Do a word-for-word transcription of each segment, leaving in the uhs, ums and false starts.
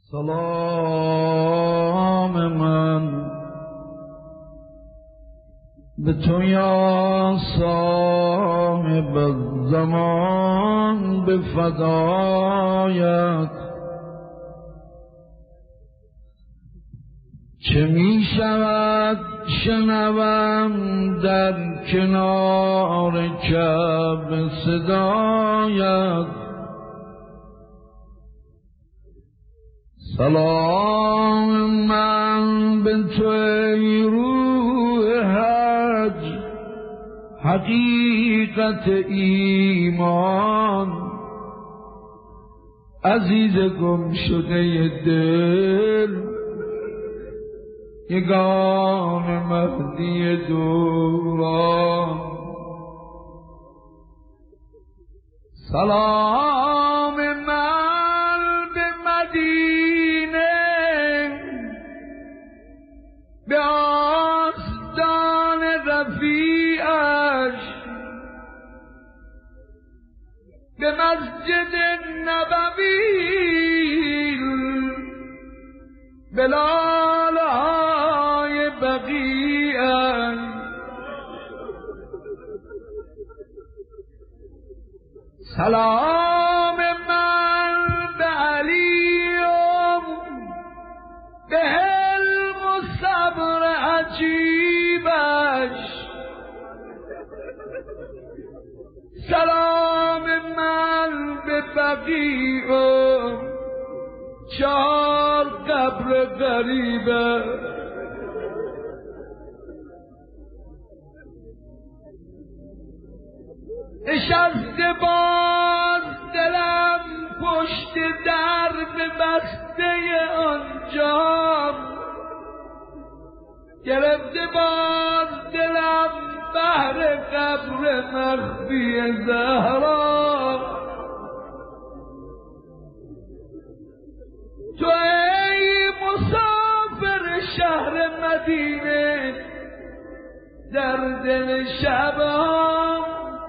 سلام من به تو یا صاحب الزمان به فدایت، چه می شود شنوم در کنار کعبه صدایت. سلام من به تو ای روح حج، حقیقت ایمان، عزیز گم شده دل، یگان مهدی دوران. سلام من به مدینه، به آستان رفیعش، به مسجد نبوی، به لاله‌های بقیعش. سلام من به علی و به حلم و صبر عجیبش. سلام من به بقیع و چار قبر غریبش. نشسته باز دلم پشت در به بسته آنجا، گرفته باز دلم بهر قبر مخفی زهرا. تو ای مسافر شهر مدینه، در دل شبان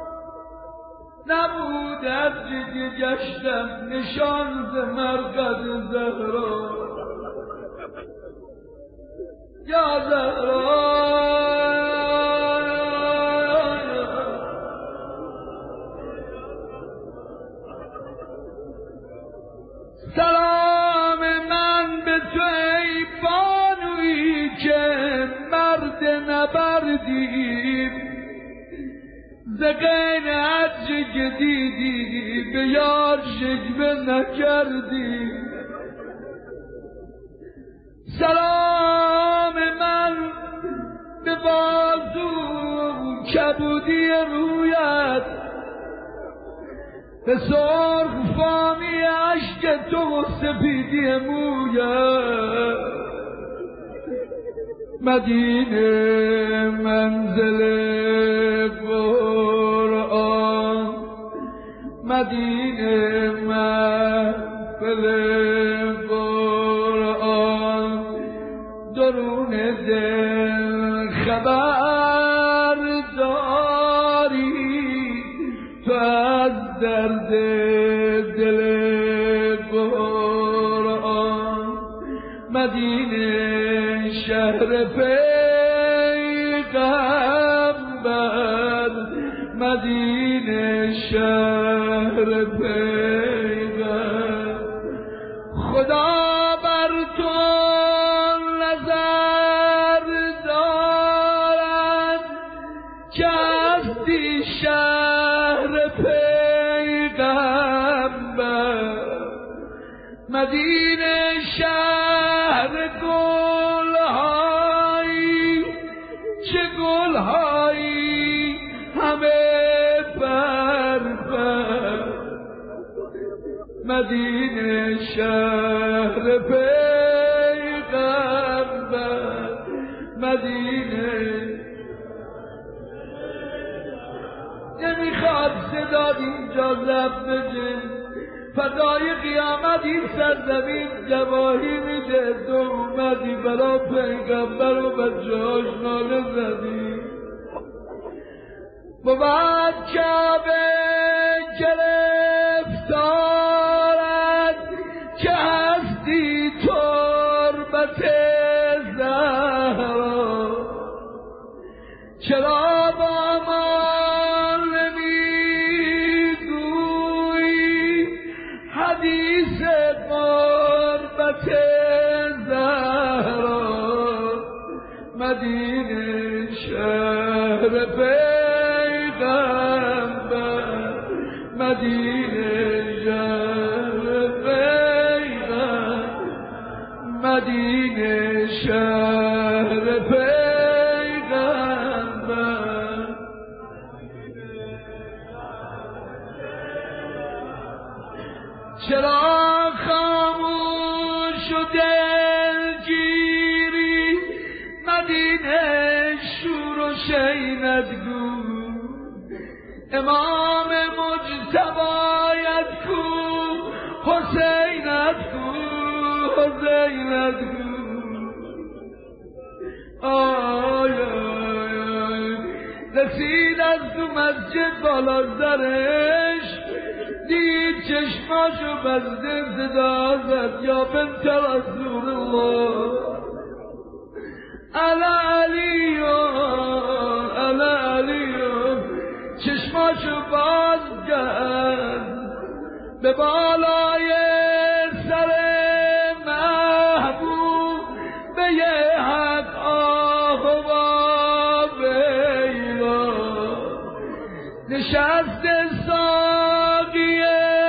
نبود هرچه که گشتم نشان ز مرقد زهرا. یا زهرا سلام من به تو ای بانویی که مرد نبردی، ز غیر هرچه که دیدی به یار شکوه نکردی. سلام من به بازو کبودی رویت، به سرخ فامی عشق تو و سپیدی مویت. مدینه منزل قرآن، مدینه محفل قرآن، درون دل خبر داری تو از درد دل قرآن. مدینه شهر پیغمبر، مدینه شهر پیغمبر. خدا بر تو نظر دارد که هستی شهر پیغمبر. مدینه شهر گل‌هایی، چه گل‌هایی همه بر بر. مدینه شهر پیغمبر، مدینه. نمیخواد صدا اینجا لب بجه، فدای قیامت این سرزمین گواهی میده تو اومدی برا پیغمبر و بچه‌هاش ناله زدی. بود کعبه گرفتارد که هست رفتی تربت زهرا چرا با ما نمیگویی حدیث قربت زهرا مدینه شهر پیغمبر مدینه شهر پیغمبر مدینه شهر پیغمبر چرا خاموش و دلگیری مدینه شور و شینت گو امام مجتبایت کو حسینت کو حسینت کو آی آی آی رسید از تو مسجد بالا سرش دید چشماشو بسته صدا زد یا بنت رسول الله الا علیو الا علیو چشماشو باز کرد به بالای سر محبوب به یه حق آهوا بیلا نشست ساقی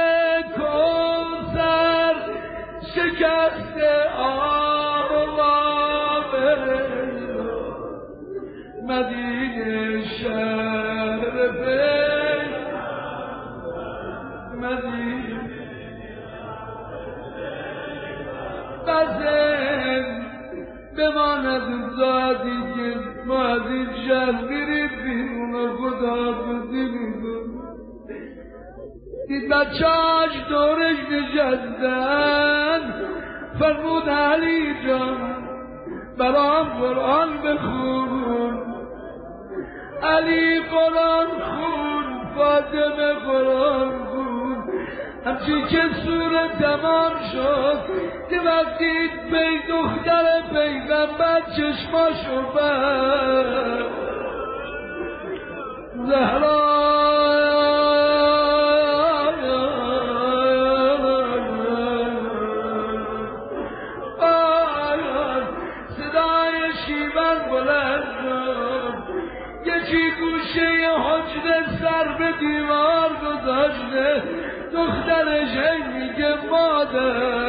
کوثر شکست آهوا بیلا مدینه شهر بین مدینه بزن بماند زادی که ما از این شهر بریم بیرون و خدا بزی میدون دید بچه‌اش دورش نشستن فرمود علی جان برام قرآن بخون علی قرآن خون فاطمه قرآن خون همچی که سوره تمام شد که وقتی به دختر پیغمبر چشماشو بست زهرا صدای شیون بلند شد یکی گوشه حجره سر به دیوار گذاشته دخترش هی میگه مادر